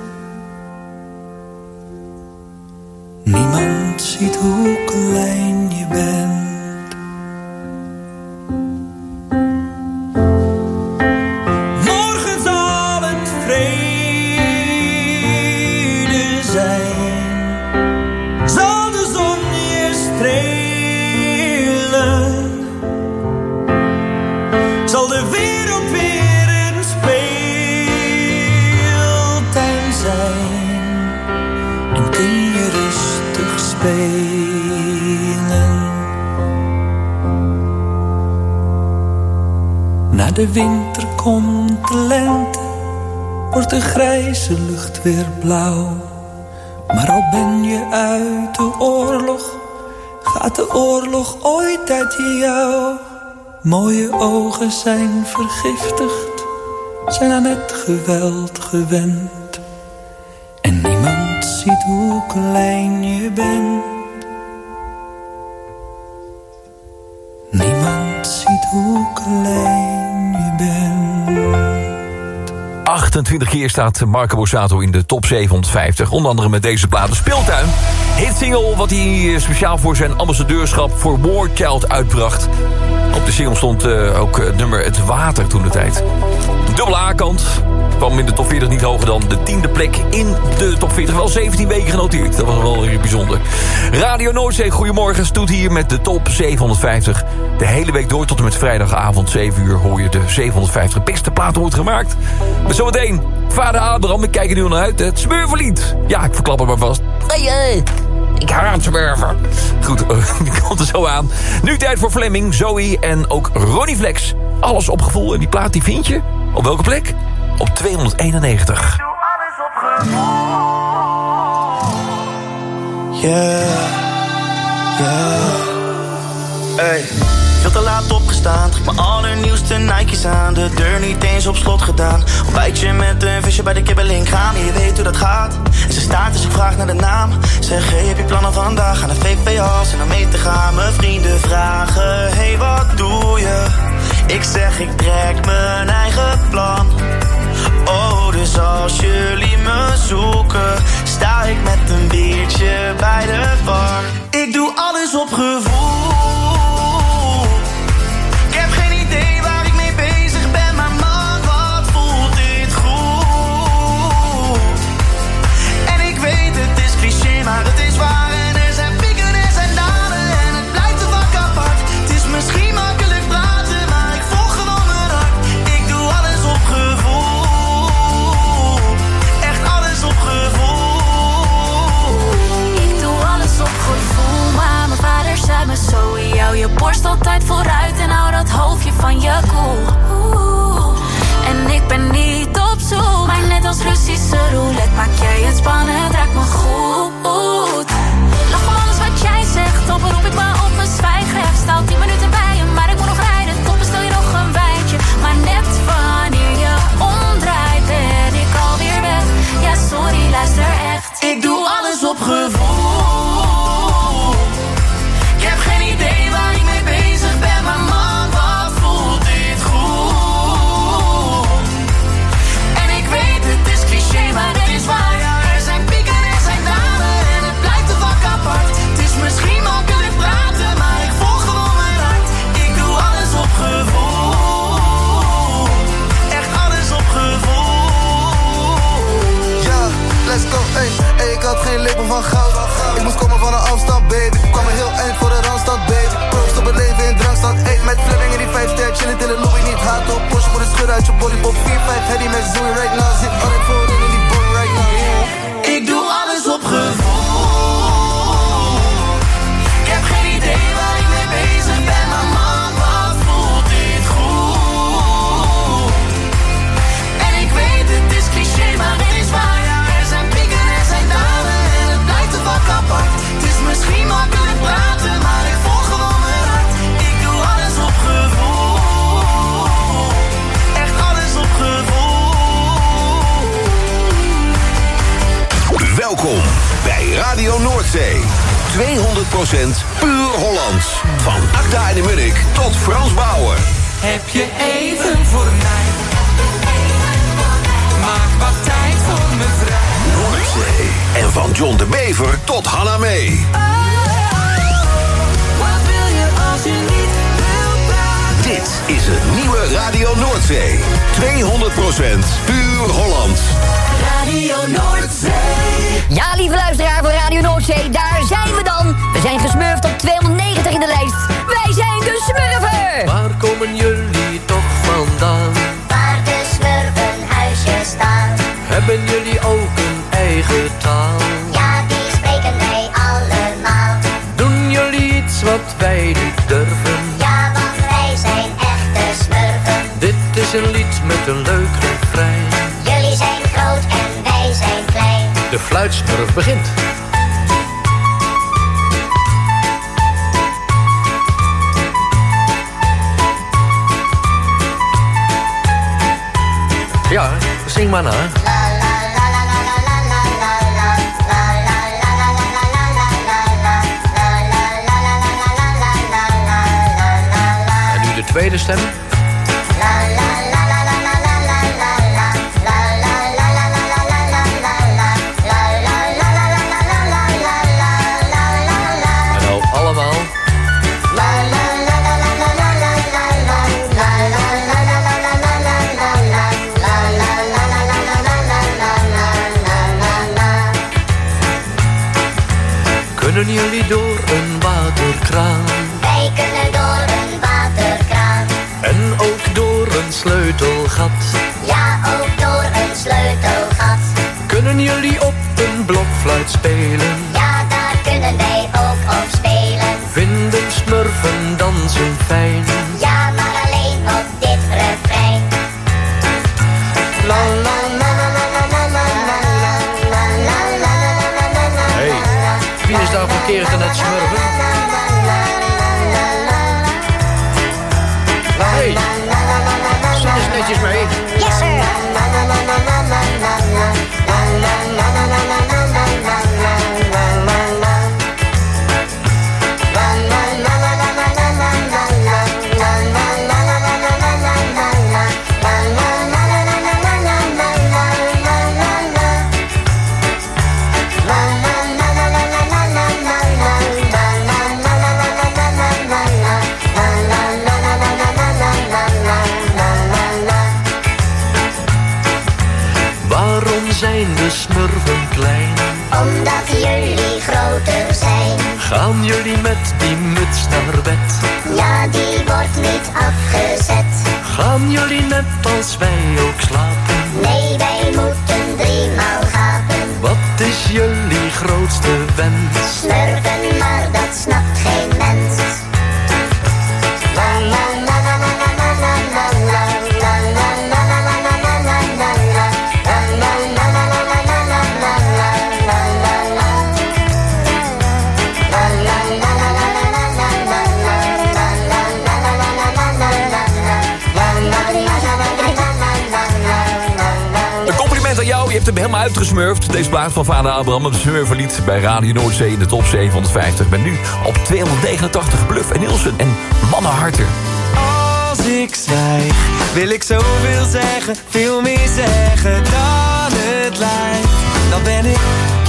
Niemand ziet hoe klein je bent. Morgen zal het vrede zijn. Zal de zon je strelen. Zal de wereld weer een speeltuin zijn. En kun je rustig spelen. Na de winter komt de lente, wordt de grijze lucht weer blauw. Maar al ben je uit de oorlog, gaat de oorlog ooit uit jou. Mooie ogen zijn vergiftigd, zijn aan het geweld gewend. En niemand ziet hoe klein je bent. Niemand ziet hoe klein je bent. achtentwintig keer staat Marco Borsato in de top zevenhonderdvijftig. Onder andere met deze plaat De Speeltuin. Hitsingle wat hij speciaal voor zijn ambassadeurschap voor War Child uitbracht. Op de single stond uh, ook het nummer Het Water toen de tijd. Dubbele A-kant. Kwam in de top veertig niet hoger dan de tiende plek in de top veertig. Wel zeventien weken genoteerd. Dat was wel weer bijzonder. Radio Noordzee, goedemorgen. Stoet hier met de top zevenhonderdvijftig. De hele week door tot en met vrijdagavond zeven uur hoor je de zevenhonderdvijftig beste platen wordt gemaakt. Met zometeen vader Abraham. Ik kijk er nu al naar uit. Het Smurfenlied. Ja, ik verklap het maar vast. Hey, hey. Ik haat Smurfen. Goed, die komt er zo aan. Nu tijd voor Fleming, Zoe en ook Ronnie Flex. Alles op gevoel en die plaat die vind je. Op welke plek? Op tweehonderdeenennegentig. Yeah, yeah. Hey. Veel te laat opgestaan, trek mijn allernieuwste Nike's aan. De deur niet eens op slot gedaan. Ontbijtje met een visje bij de kibbeling gaan. Je weet hoe dat gaat. En ze staat dus ik vraag naar de naam. Zeg, hey, heb je plannen vandaag? Aan de V V A's en om mee te gaan. Mijn vrienden vragen, hey, wat doe je? Ik zeg, ik trek mijn eigen plan. Oh, dus als jullie me zoeken, sta ik met een biertje bij de bar. Ik doe alles op gevoel. Ik heb geen idee waar ik mee bezig ben, maar man, wat voelt dit goed. En ik weet het is cliché, maar het is waar. En er zijn pieken en er zijn dalen en het blijft te vak apart. Het is misschien makkelijk praten, maar ik volg gewoon mijn hart. Ik doe alles op gevoel. Echt alles op gevoel. Ik doe alles op gevoel, maar mijn vader zei me zo. Hou je borst altijd vooruit en hou dat hoofdje van je koel. Oeh. En ik ben niet op zoek, maar net als Russische roulette maak jij het spannend, raakt me goed. Lach om alles wat jij zegt, dan beroep ik me op een zwijgrecht. Sta al tien minuten bij je, maar ik moet nog rijden. Toch bestel je nog een wijntje, maar net wanneer je omdraait ben ik alweer weg. Ja sorry, luister echt. Ik doe alles op gevoel. Ik heb geen idee waar ik mee bezig ben, maar man, wat voelt dit goed. En ik weet het is cliché, maar het is waar. Ja, er zijn pieken en er zijn dalen en het blijft te vak apart. Het is misschien makkelijk praten, maar ik volg gewoon mijn hart. Ik doe alles op gevoel. Echt alles op gevoel. Ja, let's go, ey. Ey, ik had geen lepel van goud. Ik moest komen van een afstand, baby. Kwam een heel eind voor de randstad, baby. Proost op het leven in drankstad. Ey, met Fleming in die vijf ster. Chillend in de Louis, niet haat op. Porsche voor de schudden uit je bodybop. vier vijf Heddy met Zoe right now. Zit al ik voor in die boom right now, yeah. Ik doe alles op gevoel. Ik heb geen idee waar ik mee bezig ben, maar man, wat voelt dit goed. En ik weet het is cliché, maar het is waar. Ja, er zijn pieken en er zijn dalen en het blijft te vak apart. Het is misschien makkelijk praten, maar ik volg gewoon mijn hart. Ik doe alles op gevoel. Echt alles op gevoel. Welkom bij Radio Noordzee. tweehonderd procent puur Hollands. Van Akda en de Munnik tot Frans Bauer. Heb je even voor mij? Maak wat tijd voor me vrij. Noordzee. En van John de Bever tot Hanna Mee. Wat wil je als je niet wil praten? Dit is het nieuwe Radio Noordzee. tweehonderd procent puur Hollands. Radio Noordzee. Ja, lieve luisteraar van Radio Noordzee, daar zijn we dan. We zijn gesmurfd op tweehonderdnegentig in de lijst. Wij zijn de Smurfen. Waar komen jullie toch vandaan? Waar de smurfenhuisjes staan. Hebben jullie ook een eigen taal? Ja, die spreken wij allemaal. Doen jullie iets wat wij niet durven? Ja, want wij zijn echte smurfen. Dit is een lied met een leuk refrein. Jullie zijn groot en wij zijn klein. De fluitsmurf begint. Ja, zing maar na. En nu de tweede stem. En nou allemaal. Kunnen jullie door een waterkraan? Wij kunnen door een waterkraan. En ook door een sleutelgat. Ja, ook door een sleutelgat. Kunnen jullie op een blokfluit spelen? Ja, daar kunnen wij ook op spelen. Vinden smurfen dansen fijn? Ja, maar alleen op dit refrein. La la la la la la la la la la. Hey, wie is daar verkeerd aan het smurfen? Hey, zing eens netjes mee. Yes, sir. Waarom zijn de smurfen klein? Omdat jullie groter zijn. Gaan jullie met die muts naar bed? Ja, die wordt niet afgezet. Gaan jullie net als wij ook slapen? Nee, wij moeten driemaal gapen. Wat is jullie grootste wens? Smurfen, maar dat snapt geen mens. La la la la la la la la la la la la la la la la la la la. Een compliment aan jou, je hebt hem helemaal uitgesmurfd. Deze plaat van vader Abraham, het smurferlied bij Radio Noordzee in de top zevenhonderdvijftig. Ik ben nu op tweehonderdnegenentachtig. Bluff en Nielsen en Mannenharten. Als ik zwijg, wil ik zoveel zeggen, veel meer zeggen dan het lijkt. Dan ben ik.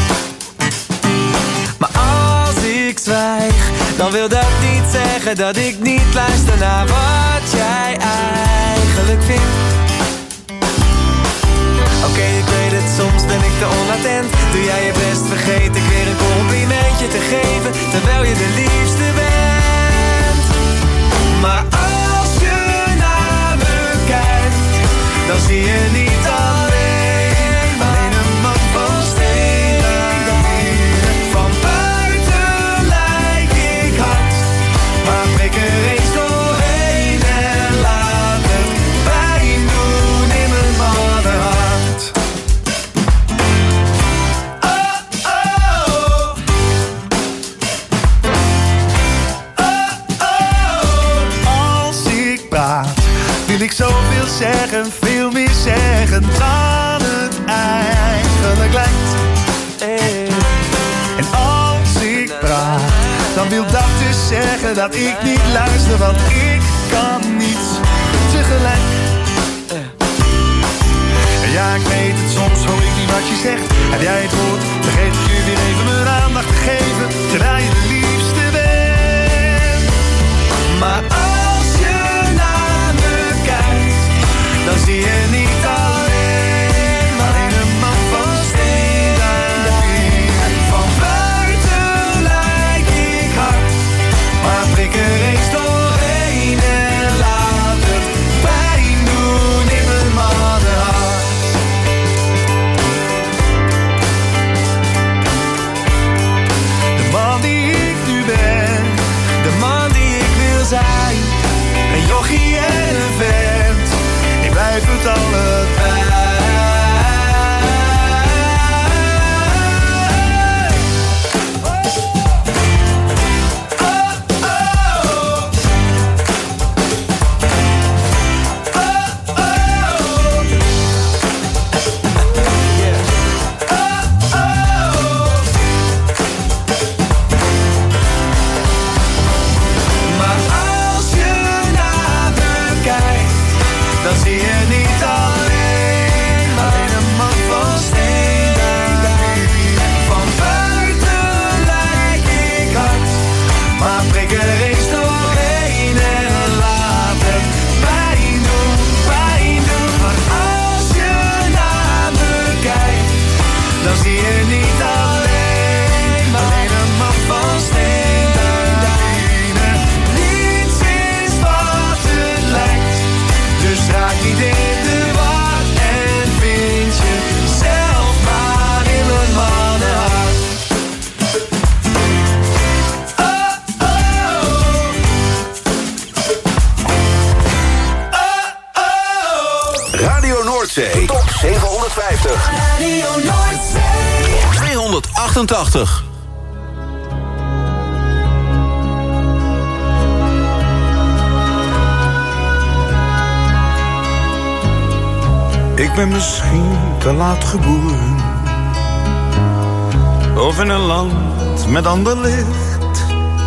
Maar als ik zwijg, dan wil dat niet zeggen dat ik niet luister naar wat jij eigenlijk vindt. Oké, okay, ik weet het, soms ben ik te onattent. Doe jij je best, vergeet ik weer een complimentje te geven, terwijl je de liefste bent. Maar als je naar me kijkt, dan zie je niet alleen, alleen een man van steen. Van buiten lijk ik hard, maar prik er eens doorheen en laat het pijn doen in mijn mannenhart. Oh, oh. Oh, oh. Als ik praat, wil ik zoveel zeggen, veel meer zeggen dan het eigenlijk lijkt. Hey. En als ik praat, dan wil dat dus zeggen dat ik niet luister, want ik kan niet tegelijk. En ja, ik weet het, soms hoor ik niet wat je zegt. Heb jij het woord, vergeet ik je weer even mijn aandacht te geven, terwijl je de liefste bent. Maar als je naar me kijkt, dan zie je niet alleen, maar alleen een man van steen. Van buiten lijk ik hard, maar prik er eens doorheen en laat niet in de waard en vind je zelf maar in mijn mannenhart. Oh, oh. Oh, oh. Radio Noordzee, top zevenhonderdvijftig. Radio Noordzee. tweehonderdachtentachtig. Ik ben misschien te laat geboren, of in een land met ander licht.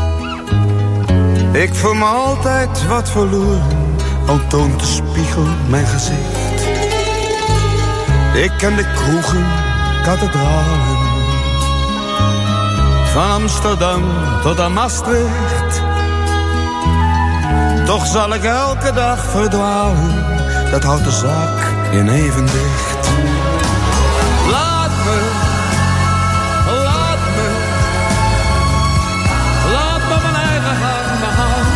Ik voel me altijd wat verloren, al toont de spiegel mijn gezicht. Ik ken de kroegen, kathedralen, van Amsterdam tot aan Maastricht. Toch zal ik elke dag verdwalen, dat houdt de zaak in evenwicht. Laat me, laat me, laat me mijn eigen gang begaan.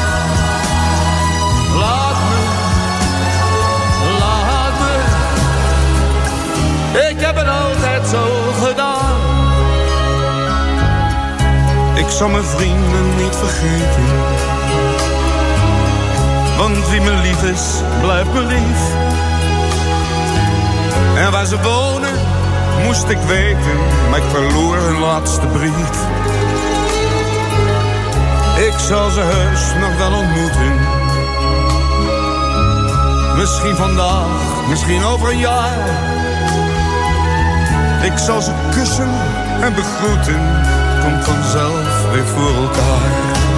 Laat me, laat me, ik heb het altijd zo gedaan. Ik zal mijn vrienden niet vergeten, want wie me lief is, blijft me lief. En waar ze wonen, moest ik weten, maar ik verloor hun laatste brief. Ik zal ze heus nog wel ontmoeten. Misschien vandaag, misschien over een jaar. Ik zal ze kussen en begroeten, komt vanzelf weer voor elkaar.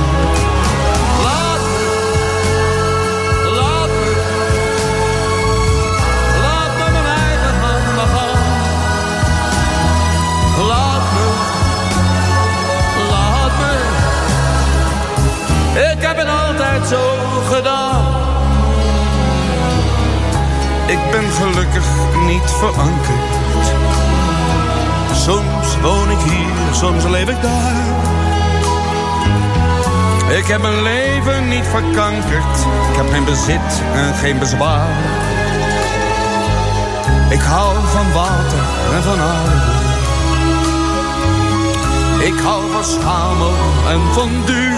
Ik heb het altijd zo gedaan. Ik ben gelukkig niet verankerd. Soms woon ik hier, soms leef ik daar. Ik heb mijn leven niet verkankerd. Ik heb geen bezit en geen bezwaar. Ik hou van water en van aarde. Ik hou van schamel en van duur.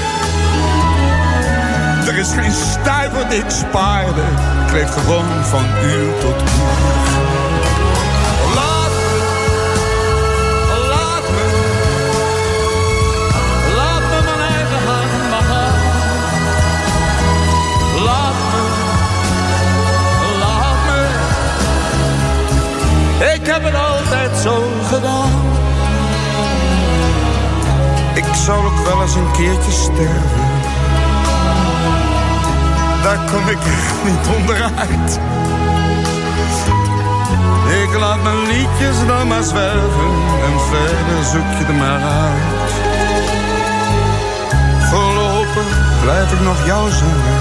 Er is geen stuiver die ik spaarde. Ik leef gewoon van uur tot uur. Laat me, laat me, laat me mijn eigen gang begaan. Laat me, laat me, ik heb het altijd zo gedaan. Ik zal ook wel eens een keertje sterven. Daar kom ik echt niet onderuit. Ik laat mijn liedjes dan maar zwerven en verder zoek je er maar uit. Voorlopig blijf ik nog jou zingen.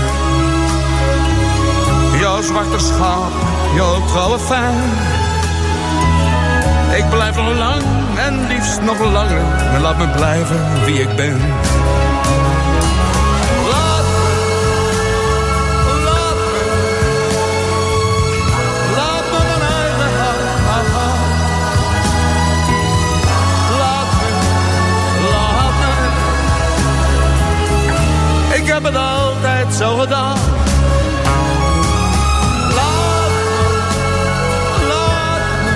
Jouw zwarte schaap, jouw trouwe fan. Ik blijf nog lang en liefst nog langer. En laat me blijven wie ik ben. Ik heb het altijd zo gedaan. Laat me, laat me,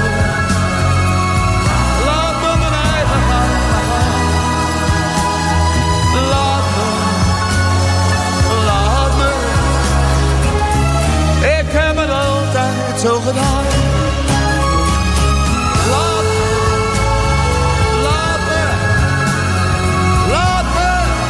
laat me mijn eigen gang gaan. Laat me, laat me. Ik heb het altijd zo gedaan. Laat me, laat me, laat me.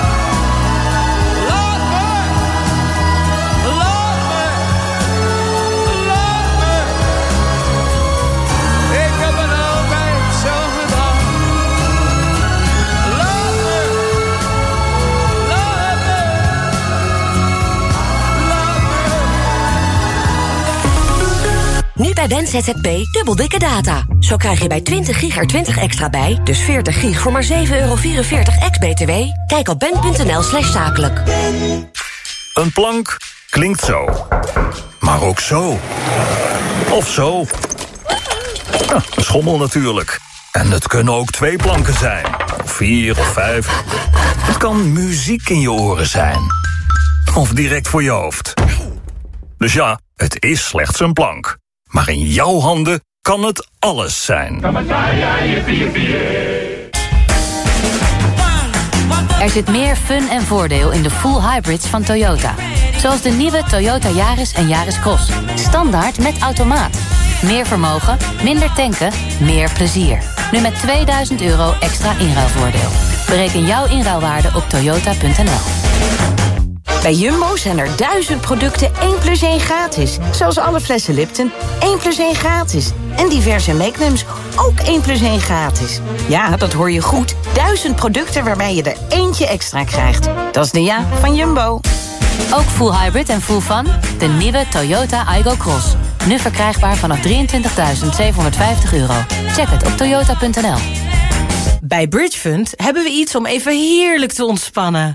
Nu bij Ben Z Z P dubbel dikke data. Zo krijg je bij twintig gig er twintig extra bij, dus veertig gig voor maar zeven euro vierenveertig ex-B T W. Kijk op ben punt n l slash zakelijk. Een plank klinkt zo. Maar ook zo. Of zo. Ja, een schommel natuurlijk. En het kunnen ook twee planken zijn. Of vier of vijf. Het kan muziek in je oren zijn. Of direct voor je hoofd. Dus ja, het is slechts een plank. Maar in jouw handen kan het alles zijn. Er zit meer fun en voordeel in de full hybrids van Toyota. Zoals de nieuwe Toyota Yaris en Yaris Cross. Standaard met automaat. Meer vermogen, minder tanken, meer plezier. Nu met tweeduizend euro extra inruilvoordeel. Bereken jouw inruilwaarde op toyota punt n l. Bij Jumbo zijn er duizend producten één plus één gratis. Zoals alle flessen Lipton, één plus één gratis. En diverse Magnums, ook één plus één gratis. Ja, dat hoor je goed. Duizend producten waarbij je er eentje extra krijgt. Dat is de ja van Jumbo. Ook full hybrid en full fun? De nieuwe Toyota Aygo Cross. Nu verkrijgbaar vanaf drieëntwintigduizend zevenhonderdvijftig euro. Check het op toyota punt n l. Bij Bridgefund hebben we iets om even heerlijk te ontspannen.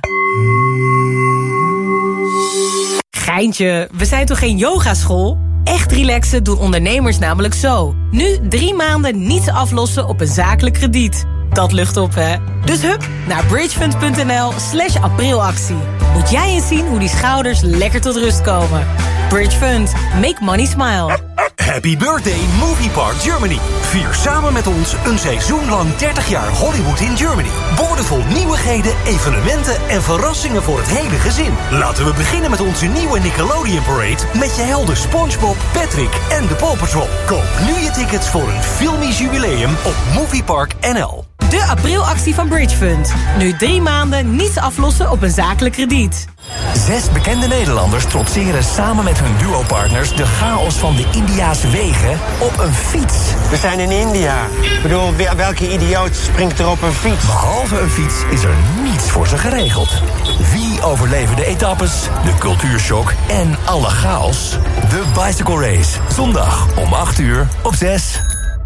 Geintje, we zijn toch geen yogaschool? Echt relaxen doen ondernemers namelijk zo. Nu drie maanden niets aflossen op een zakelijk krediet. Dat lucht op, hè? Dus hup naar bridgefund punt n l slash aprilactie. Moet jij eens zien hoe die schouders lekker tot rust komen. Bridgefund. Make money smile. Happy birthday Movie Park Germany. Vier samen met ons een seizoen lang dertig jaar Hollywood in Germany. Boordevol nieuwigheden, evenementen en verrassingen voor het hele gezin. Laten we beginnen met onze nieuwe Nickelodeon Parade met je helden SpongeBob, Patrick en de Paw Patrol. Koop nu je tickets voor een filmisch jubileum op Moviepark N L. De aprilactie van Bridgefund. Nu drie maanden niets aflossen op een zakelijk krediet. Zes bekende Nederlanders trotseren samen met hun duopartners de chaos van de Indiase wegen op een fiets. We zijn in India. Ik bedoel, welke idioot springt er op een fiets? Behalve een fiets is er niets voor ze geregeld. Wie overleven de etappes, de cultuurshock en alle chaos? De Bicycle Race. Zondag om acht uur op zes.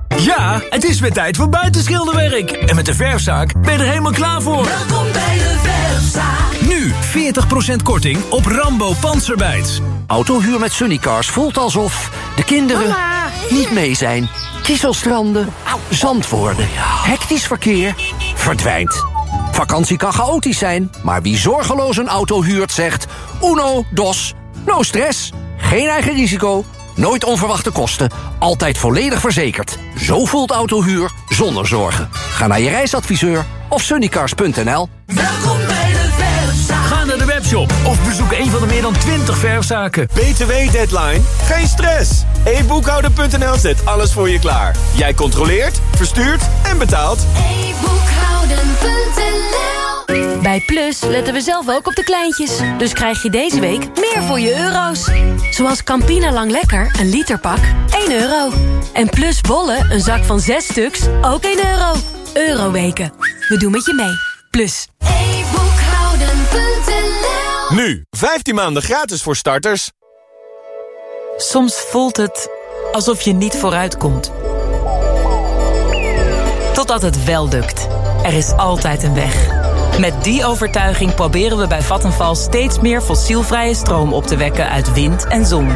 Ja, het is weer tijd voor buitenschilderwerk. En met de Verfzaak ben je er helemaal klaar voor. Welkom bij de Verfzaak. Nu veertig procent korting op Rambo Panzerbijts. Autohuur met Sunnycars voelt alsof de kinderen Mama. niet mee zijn. Kieselstranden, zandwoorden, hectisch verkeer verdwijnt. Vakantie kan chaotisch zijn, maar wie zorgeloos een auto huurt zegt... Uno, dos, no stress, geen eigen risico... Nooit onverwachte kosten, altijd volledig verzekerd. Zo voelt autohuur zonder zorgen. Ga naar je reisadviseur of sunnycars punt n l. Welkom bij de Verfzaak. Ga naar de webshop of bezoek een van de meer dan twintig verfzaken. B T W-deadline? Geen stress. e boekhouder punt n l zet alles voor je klaar. Jij controleert, verstuurt en betaalt. e boekhouden punt n l. Bij Plus letten we zelf ook op de kleintjes. Dus krijg je deze week meer voor je euro's. Zoals Campina Lang Lekker, een literpak, één euro. En Plus bollen, een zak van zes stuks, ook één euro. Euroweken. We doen met je mee. Plus. e boekhouden punt n l. Nu, vijftien maanden gratis voor starters. Soms voelt het alsof je niet vooruitkomt. Totdat het wel lukt. Er is altijd een weg. Met die overtuiging proberen we bij Vattenfall steeds meer fossielvrije stroom op te wekken uit wind en zon.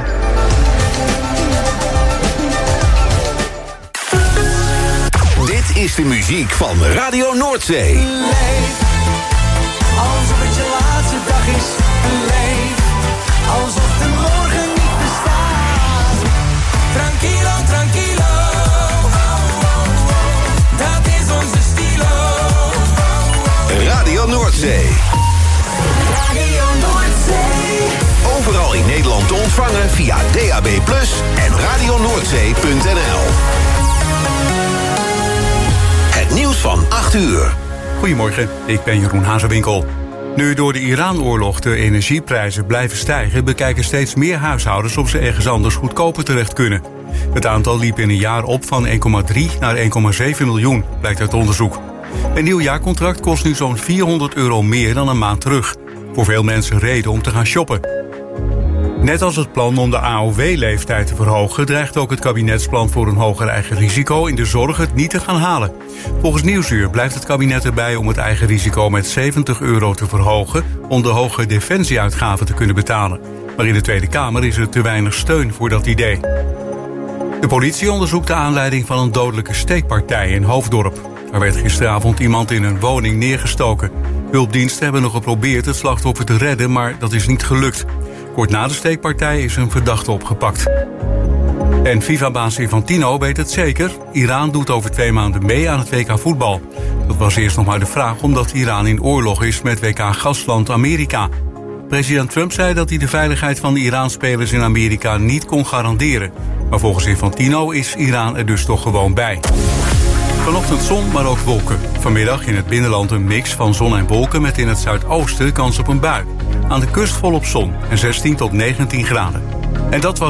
Dit is de muziek van Radio Noordzee. Leef, alsof het je laatste dag is. Leef, alsof de morgen niet bestaat. Tranquilo, tranquilo. Dat is onze stilo. Radio Noordzee. Radio Noordzee. Overal in Nederland te ontvangen via D A B plus, en radio noordzee punt n l. Het nieuws van acht uur. Goedemorgen, ik ben Jeroen Hazewinkel. Nu door de Iran-oorlog de energieprijzen blijven stijgen... bekijken steeds meer huishoudens of ze ergens anders goedkoper terecht kunnen. Het aantal liep in een jaar op van één komma drie naar één komma zeven miljoen, blijkt uit onderzoek. Een nieuw jaarcontract kost nu zo'n vierhonderd euro meer dan een maand terug. Voor veel mensen reden om te gaan shoppen. Net als het plan om de A O W-leeftijd te verhogen... dreigt ook het kabinetsplan voor een hoger eigen risico in de zorg het niet te gaan halen. Volgens Nieuwsuur blijft het kabinet erbij om het eigen risico met zeventig euro te verhogen... om de hoge defensieuitgaven te kunnen betalen. Maar in de Tweede Kamer is er te weinig steun voor dat idee. De politie onderzoekt de aanleiding van een dodelijke steekpartij in Hoofddorp. Er werd gisteravond iemand in een woning neergestoken. Hulpdiensten hebben nog geprobeerd het slachtoffer te redden, maar dat is niet gelukt. Kort na de steekpartij is een verdachte opgepakt. En FIFA-baas Infantino weet het zeker. Iran doet over twee maanden mee aan het W K voetbal. Dat was eerst nog maar de vraag omdat Iran in oorlog is met W K-gastland Amerika. President Trump zei dat hij de veiligheid van de Iran-spelers in Amerika niet kon garanderen. Maar volgens Infantino is Iran er dus toch gewoon bij. Vanochtend zon, maar ook wolken. Vanmiddag in het binnenland een mix van zon en wolken met in het zuidoosten kans op een bui. Aan de kust volop zon en zestien tot negentien graden. En dat was